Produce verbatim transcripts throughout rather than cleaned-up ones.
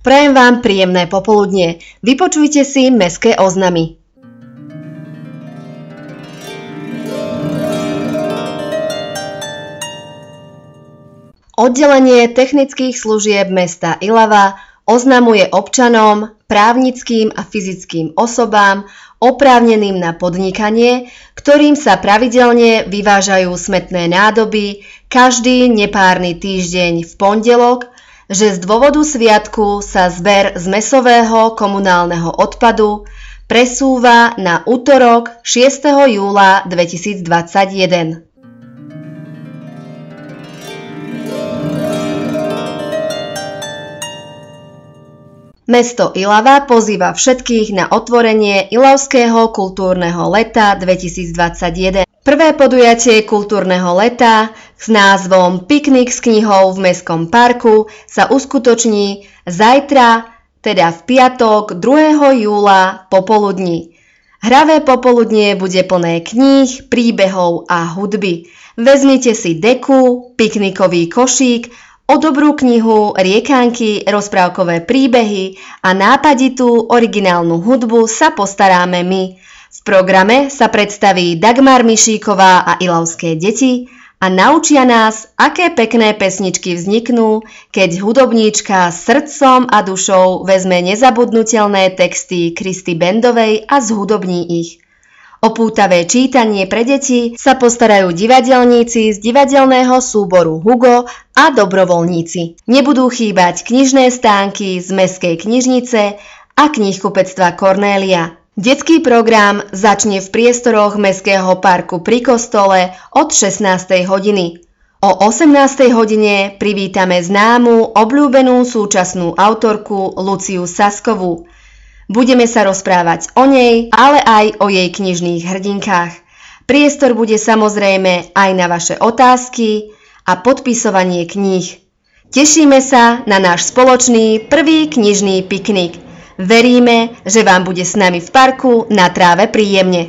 Prajem vám príjemné popoludnie. Vypočujte si mestské oznamy. Oddelenie technických služieb mesta Ilava oznamuje občanom, právnickým a fyzickým osobám oprávneným na podnikanie, ktorým sa pravidelne vyvážajú smetné nádoby každý nepárny týždeň v pondelok, že z dôvodu sviatku sa zber z mäsového komunálneho odpadu presúva na utorok šiesteho júla dvetisícdvadsaťjeden. Mesto Ilava pozýva všetkých na otvorenie Ilavského kultúrneho leta dvetisícdvadsaťjeden. Prvé podujatie kultúrneho leta s názvom Piknik s knihou v Mestskom parku sa uskutoční zajtra, teda v piatok druhého júla popoludní. Hravé popoludnie bude plné kníh, príbehov a hudby. Vezmite si deku, piknikový košík, o dobrú knihu, riekánky, rozprávkové príbehy a nápaditú originálnu hudbu sa postaráme my. V programe sa predstaví Dagmar Mišíková a ilavské deti a naučia nás, aké pekné pesničky vzniknú, keď hudobníčka srdcom a dušou vezme nezabudnutelné texty Kristy Bendovej a zhudobní ich. O pútavé čítanie pre deti sa postarajú divadelníci z divadelného súboru Hugo a dobrovoľníci. Nebudú chýbať knižné stánky z Mestskej knižnice a knihkupectva Kornélia. Detský program začne v priestoroch Mestského parku pri kostole od šestnástej hodiny. O osemnástej hodine privítame známu, obľúbenú súčasnú autorku Luciu Saskovú. Budeme sa rozprávať o nej, ale aj o jej knižných hrdinkách. Priestor bude samozrejme aj na vaše otázky a podpisovanie kníh. Tešíme sa na náš spoločný prvý knižný piknik. Veríme, že vám bude s nami v parku na tráve príjemne.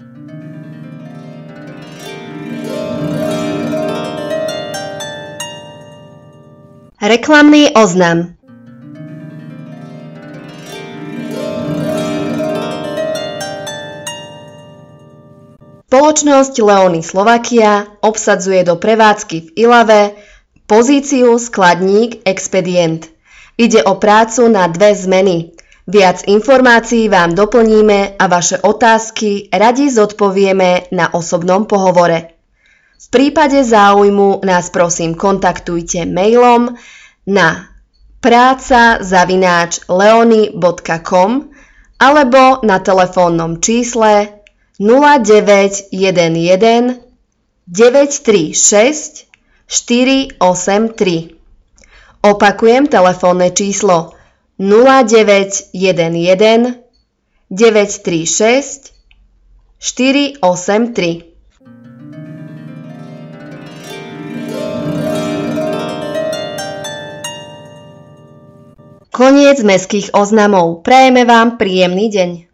Reklamný oznam. Spoločnosť Leony Slovakia obsadzuje do prevádzky v Ilave pozíciu skladník expedient. Ide o prácu na dve zmeny. Viac informácií vám doplníme a vaše otázky radi zodpovieme na osobnom pohovore. V prípade záujmu nás prosím kontaktujte mailom na práca zavináč leony bodka com alebo na telefónnom čísle nula deväť jeden jeden deväť tri šesť štyri osem tri. Opakujem telefónne číslo nula deväť jeden jeden deväť tri šesť štyri osem tri. Koniec mestských oznamov. Prajeme vám príjemný deň.